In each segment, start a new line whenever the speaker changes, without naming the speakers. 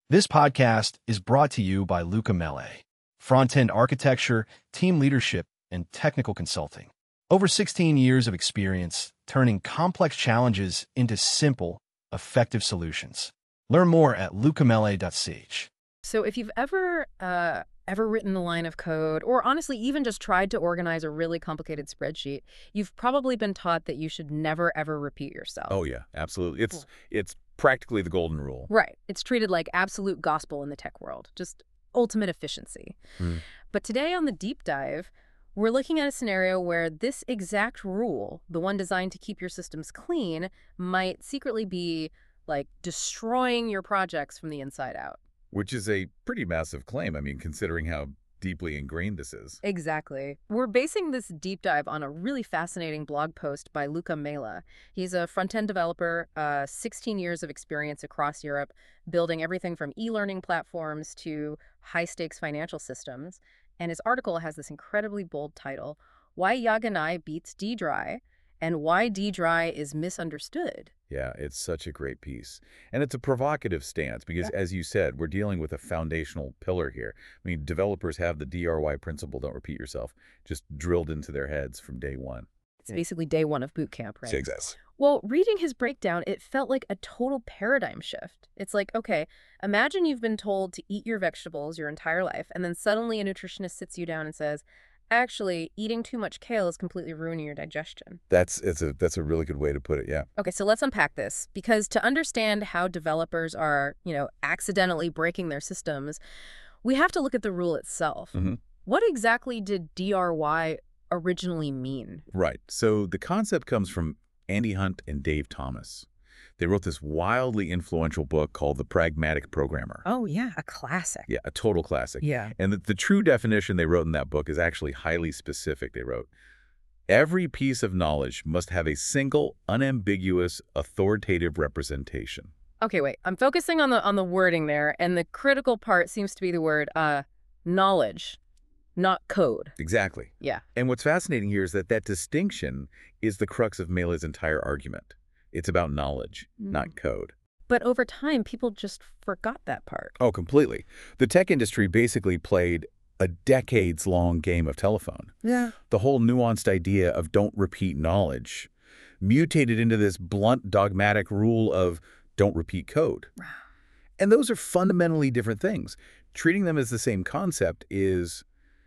This podcast is brought to you by Luca Mele, front-end architecture, team leadership, and technical consulting. Over 16 years of experience turning complex challenges into simple, effective solutions. Learn more at lucamele.ch.
So if you've ever written a line of code, or honestly even just tried to organize a really complicated spreadsheet, you've probably been taught that you should never ever repeat yourself.
Oh yeah, absolutely. It's practically the golden rule.
Right. It's treated like absolute gospel in the tech world, just ultimate efficiency. But today on the deep dive, we're looking at a scenario where this exact rule, the one designed to keep your systems clean, might secretly be like destroying your projects from the inside out.
Which is a pretty massive claim, I mean, considering how deeply ingrained this is.
Exactly. We're basing this deep dive on a really fascinating blog post by Luca Mele. He's a front-end developer, 16 years of experience across Europe, building everything from e-learning platforms to high-stakes financial systems. And his article has this incredibly bold title, Why Yaganai Beats ddry, and Why ddry is Misunderstood.
Yeah, it's such a great piece. And it's a provocative stance because, as you said, we're dealing with a foundational pillar here. I mean, developers have the DRY principle, don't repeat yourself, just drilled into their heads from day one.
It's basically day one of boot camp, right?
Exactly.
Well, reading his breakdown, it felt like a total paradigm shift. It's like, okay, imagine you've been told to eat your vegetables your entire life, and then suddenly a nutritionist sits you down and says, actually, eating too much kale is completely ruining your digestion.
That's a really good way to put it, yeah.
Okay, so let's unpack this, because to understand how developers are, accidentally breaking their systems, we have to look at the rule itself. What exactly did DRY originally mean?
Right. So the concept comes from Andy Hunt and Dave Thomas. They wrote this wildly influential book called The Pragmatic Programmer.
Oh, yeah, a classic.
Yeah, a total classic.
Yeah.
And the true definition they wrote in that book is actually highly specific. They wrote, every piece of knowledge must have a single, unambiguous, authoritative representation.
Okay, wait. I'm focusing on the wording there, and the critical part seems to be the word knowledge, not code.
Exactly.
Yeah.
And what's fascinating here is that distinction is the crux of Mele's entire argument. It's about knowledge, not code.
But over time, people just forgot that part.
Oh, completely. The tech industry basically played a decades-long game of telephone.
Yeah.
The whole nuanced idea of don't repeat knowledge mutated into this blunt, dogmatic rule of don't repeat code. And those are fundamentally different things. Treating them as the same concept is,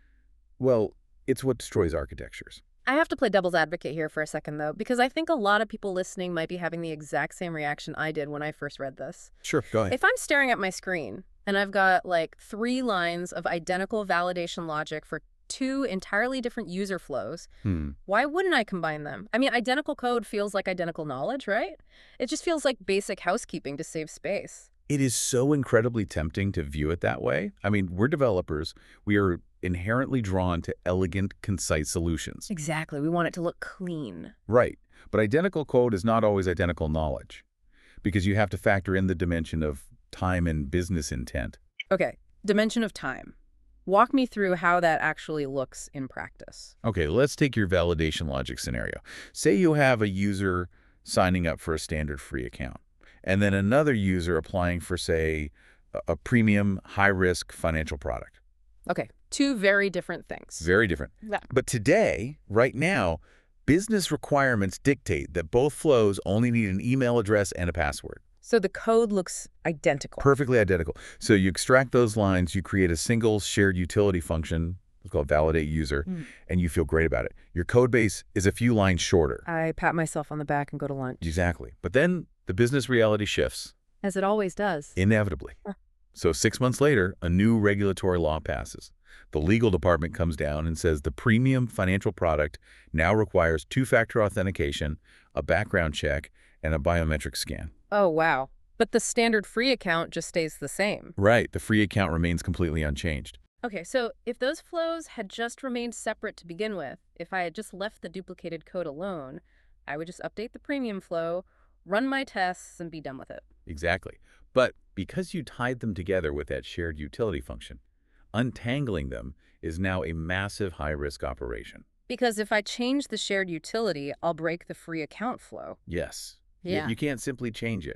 well, it's what destroys architectures.
I have to play devil's advocate here for a second, though, because I think a lot of people listening might be having the exact same reaction I did when I first read this.
Sure, go ahead.
If I'm staring at my screen and I've got like 3 lines of identical validation logic for 2 entirely different user flows, why wouldn't I combine them? I mean, identical code feels like identical knowledge, right? It just feels like basic housekeeping to save space.
It is so incredibly tempting to view it that way. I mean, we're developers. We are inherently drawn to elegant, concise solutions.
Exactly. We want it to look clean.
Right. But identical code is not always identical knowledge because you have to factor in the dimension of time and business intent.
Okay. Dimension of time. Walk me through how that actually looks in practice.
Okay, let's take your validation logic scenario. Say you have a user signing up for a standard free account, and then another user applying for, say, a premium, high-risk financial product.
Okay, 2 very different things.
Very different.
Yeah.
But today, right now, business requirements dictate that both flows only need an email address and a password.
So the code looks identical.
Perfectly identical. So you extract those lines, you create a single shared utility function, it's called validate user, and you feel great about it. Your code base is a few lines shorter.
I pat myself on the back and go to lunch.
Exactly. But then the business reality shifts.
As it always does.
Inevitably. So 6 months later, a new regulatory law passes. The legal department comes down and says the premium financial product now requires 2-factor authentication, a background check, and a biometric scan.
Oh, wow. But the standard free account just stays the same.
Right. The free account remains completely unchanged.
Okay, so if those flows had just remained separate to begin with, if I had just left the duplicated code alone, I would just update the premium flow, run my tests, and be done with it.
Exactly. But because you tied them together with that shared utility function, untangling them is now a massive high-risk operation.
Because if I change the shared utility, I'll break the free account flow.
Yes.
Yeah.
You can't simply change it.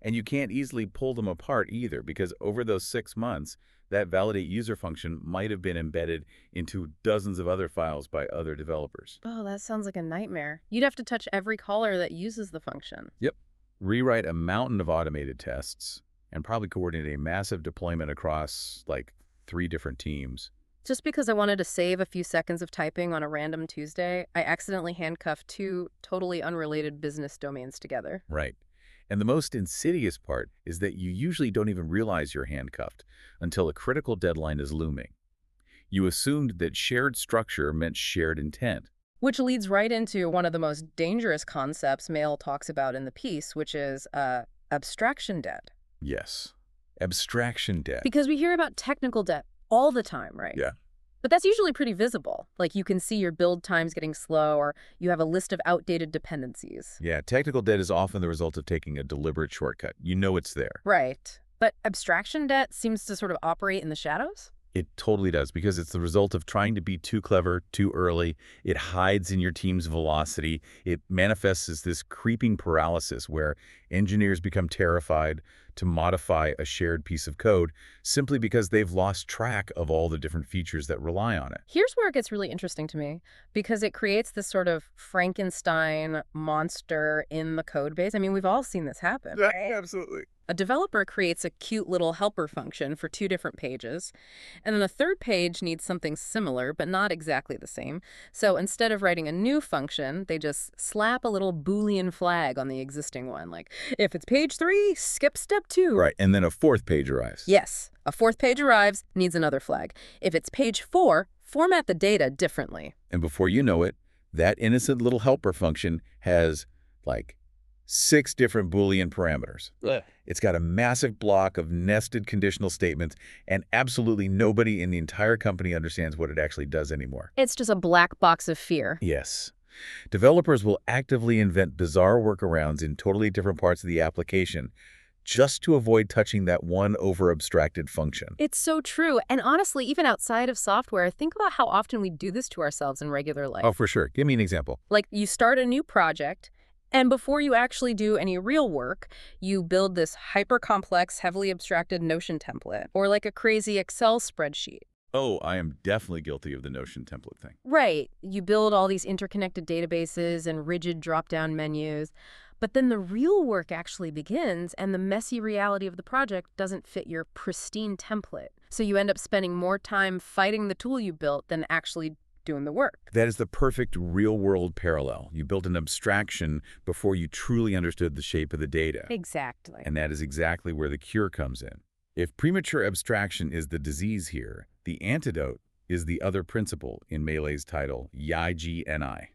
And you can't easily pull them apart either, because over those 6 months, that validate user function might have been embedded into dozens of other files by other developers.
Oh, that sounds like a nightmare. You'd have to touch every caller that uses the function.
Yep. Rewrite a mountain of automated tests and probably coordinate a massive deployment across, like, 3 different teams.
Just because I wanted to save a few seconds of typing on a random Tuesday, I accidentally handcuffed 2 totally unrelated business domains together.
Right. And the most insidious part is that you usually don't even realize you're handcuffed until a critical deadline is looming. You assumed that shared structure meant shared intent.
Which leads right into one of the most dangerous concepts Mail talks about in the piece, which is abstraction debt.
Yes. Abstraction debt.
Because we hear about technical debt all the time, right?
Yeah.
But that's usually pretty visible. Like you can see your build times getting slow, or you have a list of outdated dependencies.
Yeah, technical debt is often the result of taking a deliberate shortcut. You know it's there.
Right. But abstraction debt seems to sort of operate in the shadows?
It totally does, because it's the result of trying to be too clever, too early. It hides in your team's velocity. It manifests as this creeping paralysis where engineers become terrified to modify a shared piece of code simply because they've lost track of all the different features that rely on it.
Here's where it gets really interesting to me, because it creates this sort of Frankenstein monster in the code base. I mean, we've all seen this happen.
Right? Absolutely.
A developer creates a cute little helper function for 2 different pages, and then a third page needs something similar, but not exactly the same. So instead of writing a new function, they just slap a little Boolean flag on the existing one, like, if it's page 3, skip step 2.
Right, and then a 4th page arrives.
Yes, a 4th page arrives, needs another flag. If it's page 4, format the data differently.
And before you know it, that innocent little helper function has, like, 6 different Boolean parameters.
Ugh.
It's got a massive block of nested conditional statements, and absolutely nobody in the entire company understands what it actually does anymore.
It's just a black box of fear.
Yes. Developers will actively invent bizarre workarounds in totally different parts of the application just to avoid touching that one over-abstracted function.
It's so true. And honestly, even outside of software, think about how often we do this to ourselves in regular life.
Oh, for sure. Give me an example.
Like you start a new project, and before you actually do any real work, you build this hyper-complex, heavily abstracted Notion template, or like a crazy Excel spreadsheet.
Oh, I am definitely guilty of the Notion template thing.
Right. You build all these interconnected databases and rigid drop-down menus, but then the real work actually begins, and the messy reality of the project doesn't fit your pristine template. So you end up spending more time fighting the tool you built than actually doing the work.
That is the perfect real-world parallel. You built an abstraction before you truly understood the shape of the data.
Exactly.
And that is exactly where the cure comes in. If premature abstraction is the disease here, the antidote is the other principle in Melee's title, YGNI.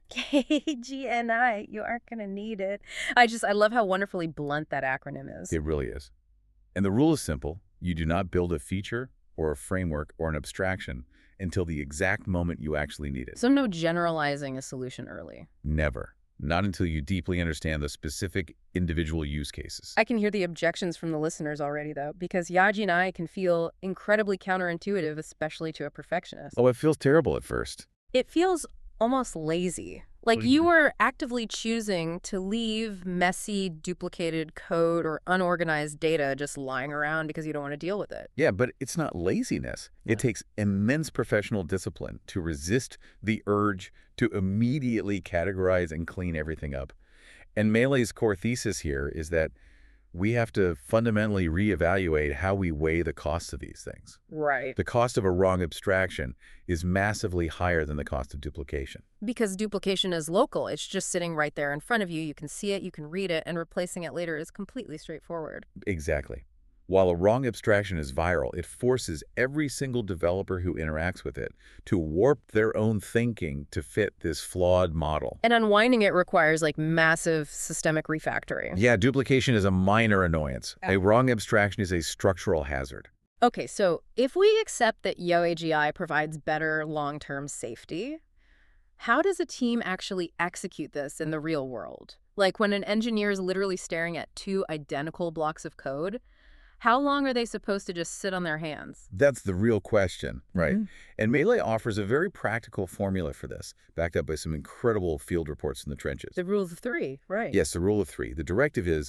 KGNI, you aren't going to need it. I love how wonderfully blunt that acronym is.
It really is. And the rule is simple. You do not build a feature or a framework or an abstraction until the exact moment you actually need it.
So no generalizing a solution early.
Never. Not until you deeply understand the specific individual use cases.
I can hear the objections from the listeners already, though, because YGNI can feel incredibly counterintuitive, especially to a perfectionist.
Oh, it feels terrible at first.
It feels almost lazy. Like you were actively choosing to leave messy, duplicated code or unorganized data just lying around because you don't want to deal with it.
Yeah, but it's not laziness. It takes immense professional discipline to resist the urge to immediately categorize and clean everything up. And Melee's core thesis here is that we have to fundamentally reevaluate how we weigh the cost of these things.
Right.
The cost of a wrong abstraction is massively higher than the cost of duplication.
Because duplication is local. It's just sitting right there in front of you. You can see it, you can read it, and replacing it later is completely straightforward.
Exactly. While a wrong abstraction is viral, it forces every single developer who interacts with it to warp their own thinking to fit this flawed model.
And unwinding it requires like massive systemic refactoring.
Yeah, duplication is a minor annoyance. A wrong abstraction is a structural hazard.
Okay, so if we accept that YoAGI provides better long-term safety, how does a team actually execute this in the real world? Like when an engineer is literally staring at 2 identical blocks of code, how long are they supposed to just sit on their hands?
That's the real question, right? And Melee offers a very practical formula for this, backed up by some incredible field reports in the trenches.
The rule of 3, right?
Yes, the rule of 3. The directive is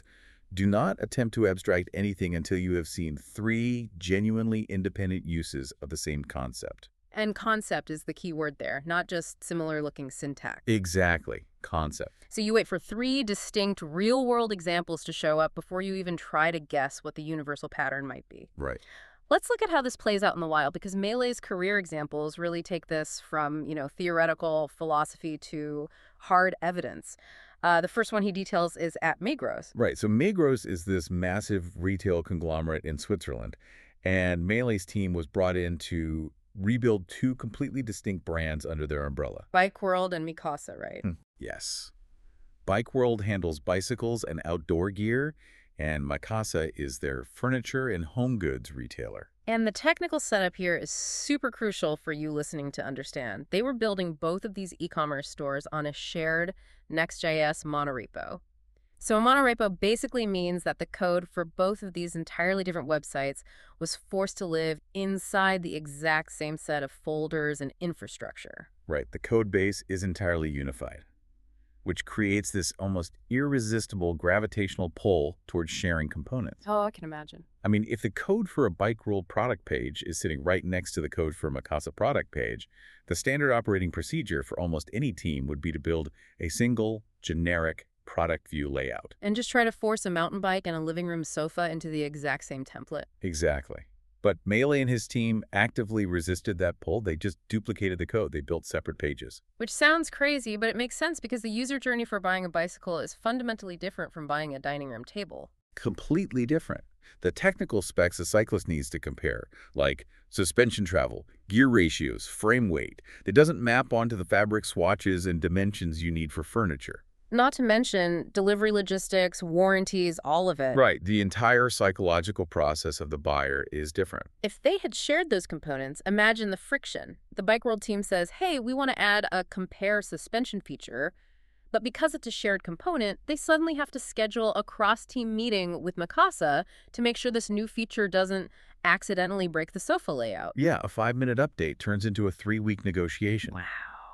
Do not attempt to abstract anything until you have seen 3 genuinely independent uses of the same concept.
And concept is the key word there, not just similar-looking syntax.
Exactly. Concept.
So you wait for 3 distinct real-world examples to show up before you even try to guess what the universal pattern might be.
Right.
Let's look at how this plays out in the wild, because Melee's career examples really take this from, theoretical philosophy to hard evidence. The first one he details is at Migros.
Right. So Migros is this massive retail conglomerate in Switzerland, and Melee's team was brought in to rebuild 2 completely distinct brands under their umbrella.
Bike World and Mikasa, right?
Yes. Bike World handles bicycles and outdoor gear, and Mikasa is their furniture and home goods retailer.
And the technical setup here is super crucial for you listening to understand. They were building both of these e-commerce stores on a shared Next.js monorepo. So a monorepo basically means that the code for both of these entirely different websites was forced to live inside the exact same set of folders and infrastructure.
Right. The code base is entirely unified, which creates this almost irresistible gravitational pull towards sharing components.
Oh, I can imagine.
I mean, if the code for a Bike World product page is sitting right next to the code for a Mikasa product page, the standard operating procedure for almost any team would be to build a single, generic product view layout.
And just try to force a mountain bike and a living room sofa into the exact same template.
Exactly. But Melee and his team actively resisted that pull. They just duplicated the code. They built separate pages.
Which sounds crazy, but it makes sense because the user journey for buying a bicycle is fundamentally different from buying a dining room table.
Completely different. The technical specs a cyclist needs to compare, like suspension travel, gear ratios, frame weight, that doesn't map onto the fabric swatches and dimensions you need for furniture.
Not to mention delivery logistics, warranties, all of it.
Right. The entire psychological process of the buyer is different.
If they had shared those components, imagine the friction. The Bike World team says, hey, we want to add a compare suspension feature, but because it's a shared component, they suddenly have to schedule a cross-team meeting with Mikasa to make sure this new feature doesn't accidentally break the sofa layout.
Yeah, a 5-minute update turns into a 3-week negotiation.
Wow.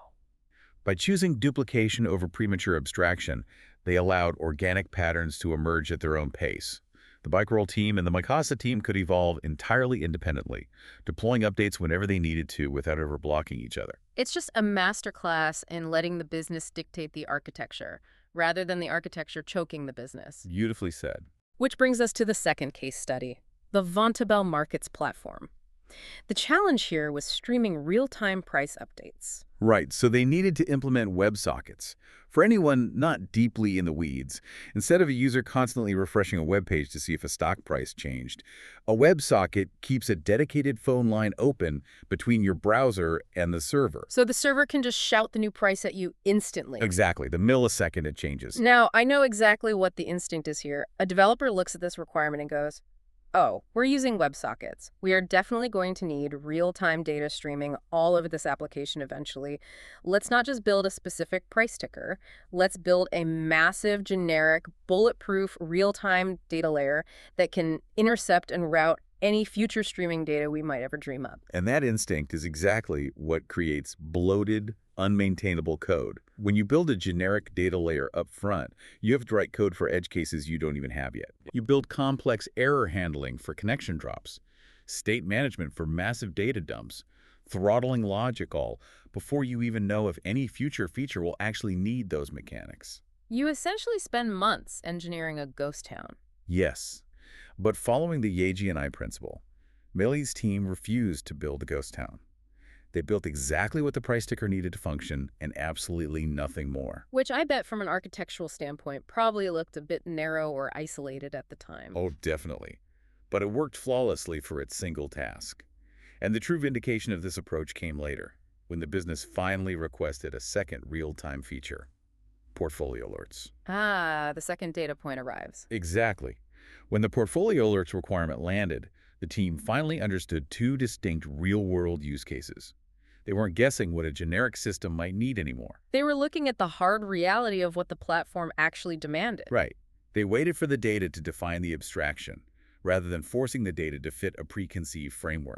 By choosing duplication over premature abstraction, they allowed organic patterns to emerge at their own pace. The Bike World team and the Mikasa team could evolve entirely independently, deploying updates whenever they needed to without ever blocking each other.
It's just a masterclass in letting the business dictate the architecture, rather than the architecture choking the business.
Beautifully said.
Which brings us to the second case study, the Vontabell Markets platform. The challenge here was streaming real-time price updates.
Right, so they needed to implement WebSockets. For anyone not deeply in the weeds, instead of a user constantly refreshing a web page to see if a stock price changed, a WebSocket keeps a dedicated phone line open between your browser and the server.
So the server can just shout the new price at you instantly.
Exactly, the millisecond it changes.
Now, I know exactly what the instinct is here. A developer looks at this requirement and goes, oh, we're using WebSockets. We are definitely going to need real-time data streaming all over this application eventually. Let's not just build a specific price ticker. Let's build a massive, generic, bulletproof, real-time data layer that can intercept and route any future streaming data we might ever dream up.
And that instinct is exactly what creates bloated, unmaintainable code. When you build a generic data layer up front, you have to write code for edge cases you don't even have yet. You build complex error handling for connection drops, state management for massive data dumps, throttling logic all before you even know if any future feature will actually need those mechanics.
You essentially spend months engineering a ghost town.
Yes, but following the Yeji and I principle, Melee's team refused to build a ghost town. They built exactly what the price ticker needed to function and absolutely nothing more.
Which I bet from an architectural standpoint probably looked a bit narrow or isolated at the time.
Oh, definitely. But it worked flawlessly for its single task. And the true vindication of this approach came later, when the business finally requested a second real-time feature, portfolio alerts.
Ah, the second data point arrives.
Exactly. When the portfolio alerts requirement landed, the team finally understood 2 distinct real-world use cases. They weren't guessing what a generic system might need anymore.
They were looking at the hard reality of what the platform actually demanded.
Right. They waited for the data to define the abstraction, rather than forcing the data to fit a preconceived framework.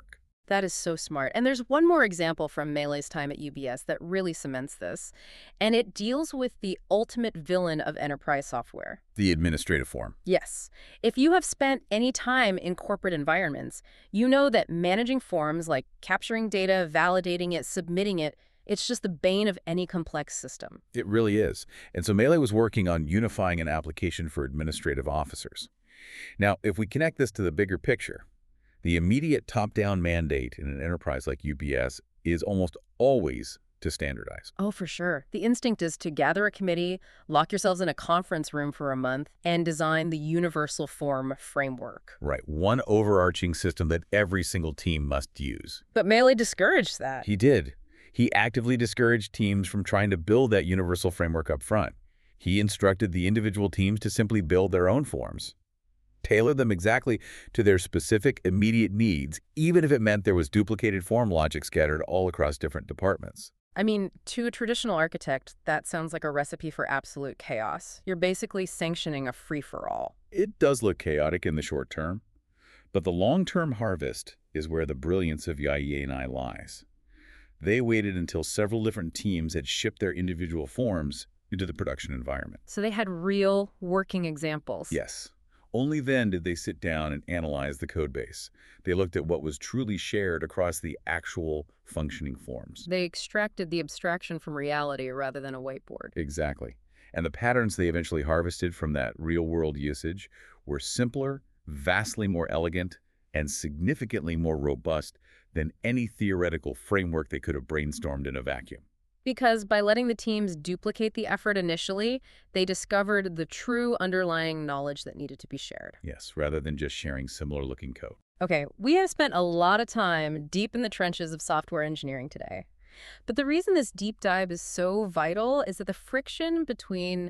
That is so smart. And there's one more example from Melee's time at UBS that really cements this, and it deals with the ultimate villain of enterprise software.
The administrative form.
Yes. If you have spent any time in corporate environments, you know that managing forms, like capturing data, validating it, submitting it, it's just the bane of any complex system.
It really is. And so Melee was working on unifying an application for administrative officers. Now, if we connect this to the bigger picture, the immediate top-down mandate in an enterprise like UBS is almost always to standardize.
Oh, for sure. The instinct is to gather a committee, lock yourselves in a conference room for a month, and design the universal form framework.
Right, one overarching system that every single team must use.
But Melee discouraged that.
He did. He actively discouraged teams from trying to build that universal framework up front. He instructed the individual teams to simply build their own forms, tailor them exactly to their specific immediate needs, even if it meant there was duplicated form logic scattered all across different departments.
I mean, to a traditional architect, that sounds like a recipe for absolute chaos. You're basically sanctioning a free-for-all.
It does look chaotic in the short term, but the long-term harvest is where the brilliance of IE&I lies. They waited until several different teams had shipped their individual forms into the production environment.
So they had real working examples.
Yes. Only then did they sit down and analyze the code base. They looked at what was truly shared across the actual functioning forms.
They extracted the abstraction from reality rather than a whiteboard.
Exactly. And the patterns they eventually harvested from that real-world usage were simpler, vastly more elegant, and significantly more robust than any theoretical framework they could have brainstormed in a vacuum.
Because by letting the teams duplicate the effort initially, they discovered the true underlying knowledge that needed to be shared.
Yes, rather than just sharing similar-looking code.
Okay, we have spent a lot of time deep in the trenches of software engineering today. But the reason this deep dive is so vital is that the friction between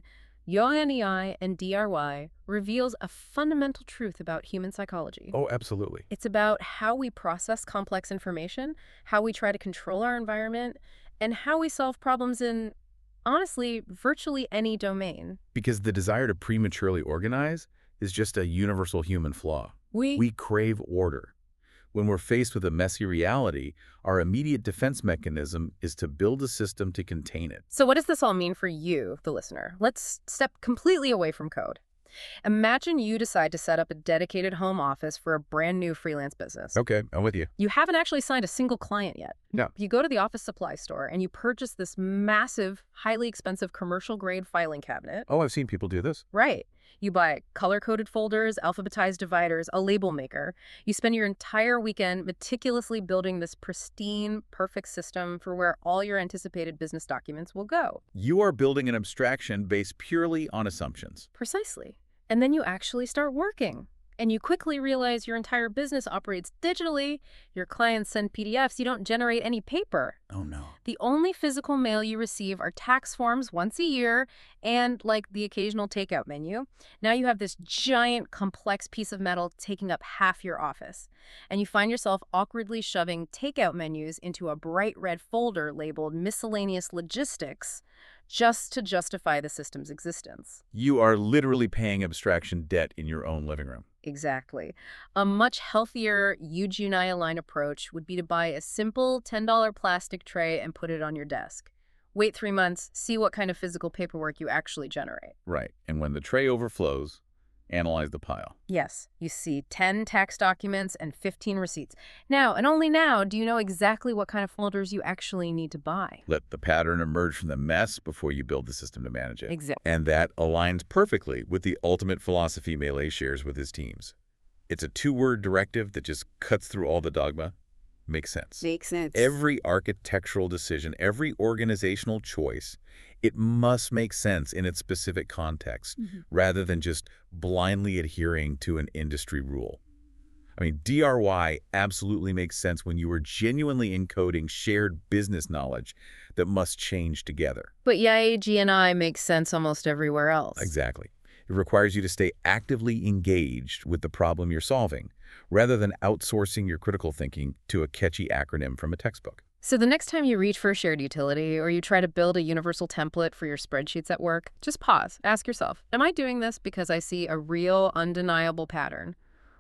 UNEI and DRY reveals a fundamental truth about human psychology.
Oh, absolutely.
It's about how we process complex information, how we try to control our environment, and how we solve problems in, honestly, virtually any domain.
Because the desire to prematurely organize is just a universal human flaw. We crave order. When we're faced with a messy reality, our immediate defense mechanism is to build a system to contain it.
So what does this all mean for you, the listener? Let's step completely away from code. Imagine you decide to set up a dedicated home office for a brand new freelance business.
Okay, I'm with you.
You haven't actually signed a single client yet.
No.
You go to the office supply store and you purchase this massive, highly expensive commercial-grade filing cabinet.
Oh, I've seen people do this.
Right. You buy color-coded folders, alphabetized dividers, a label maker. You spend your entire weekend meticulously building this pristine, perfect system for where all your anticipated business documents will go.
You are building an abstraction based purely on assumptions.
Precisely. And then you actually start working. And you quickly realize your entire business operates digitally. Your clients send PDFs. You don't generate any paper.
Oh, no.
The only physical mail you receive are tax forms once a year and, like, the occasional takeout menu. Now you have this giant, complex piece of metal taking up half your office. And you find yourself awkwardly shoving takeout menus into a bright red folder labeled Miscellaneous Logistics just to justify the system's existence.
You are literally paying abstraction debt in your own living room.
Exactly. A much healthier UGNI-aligned approach would be to buy a simple $10 plastic tray and put it on your desk. Wait 3 months, see what kind of physical paperwork you actually generate.
Right. And when the tray overflows, analyze the pile.
Yes, you see 10 tax documents and 15 receipts. Now, and only now, do you know exactly what kind of folders you actually need to buy.
Let the pattern emerge from the mess before you build the system to manage it.
Exactly.
And that aligns perfectly with the ultimate philosophy Melee shares with his teams. It's a two-word directive that just cuts through all the dogma. Makes sense.
Makes sense.
Every architectural decision, every organizational choice, it must make sense in its specific context rather than just blindly adhering to an industry rule. I mean, DRY absolutely makes sense when you are genuinely encoding shared business knowledge that must change together.
But UGNI makes sense almost everywhere else.
Exactly. It requires you to stay actively engaged with the problem you're solving, rather than outsourcing your critical thinking to a catchy acronym from a textbook.
So the next time you reach for a shared utility or you try to build a universal template for your spreadsheets at work, just pause. Ask yourself, am I doing this because I see a real, undeniable pattern?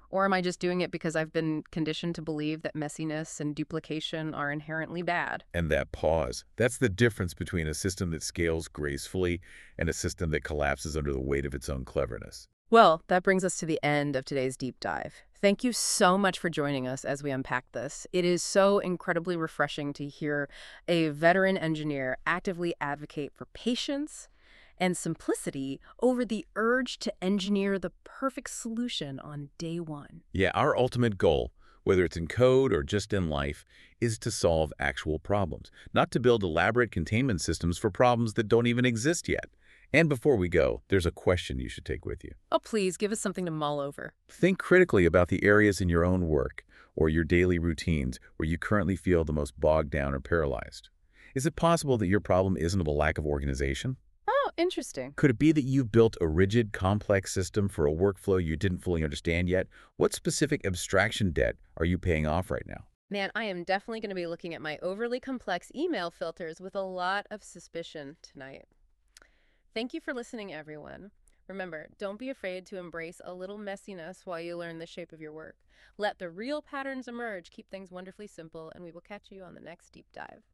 Or am I just doing it because I've been conditioned to believe that messiness and duplication are inherently bad?
And that pause, that's the difference between a system that scales gracefully and a system that collapses under the weight of its own cleverness.
Well, that brings us to the end of today's deep dive. Thank you so much for joining us as we unpack this. It is so incredibly refreshing to hear a veteran engineer actively advocate for patience and simplicity over the urge to engineer the perfect solution on day one.
Yeah, our ultimate goal, whether it's in code or just in life, is to solve actual problems, not to build elaborate containment systems for problems that don't even exist yet. And before we go, there's a question you should take with you.
Oh, please give us something to mull over.
Think critically about the areas in your own work or your daily routines where you currently feel the most bogged down or paralyzed. Is it possible that your problem isn't a lack of organization?
Oh, interesting.
Could it be that you've built a rigid, complex system for a workflow you didn't fully understand yet? What specific abstraction debt are you paying off right now?
Man, I am definitely going to be looking at my overly complex email filters with a lot of suspicion tonight. Thank you for listening, everyone. Remember, don't be afraid to embrace a little messiness while you learn the shape of your work. Let the real patterns emerge, keep things wonderfully simple, and we will catch you on the next deep dive.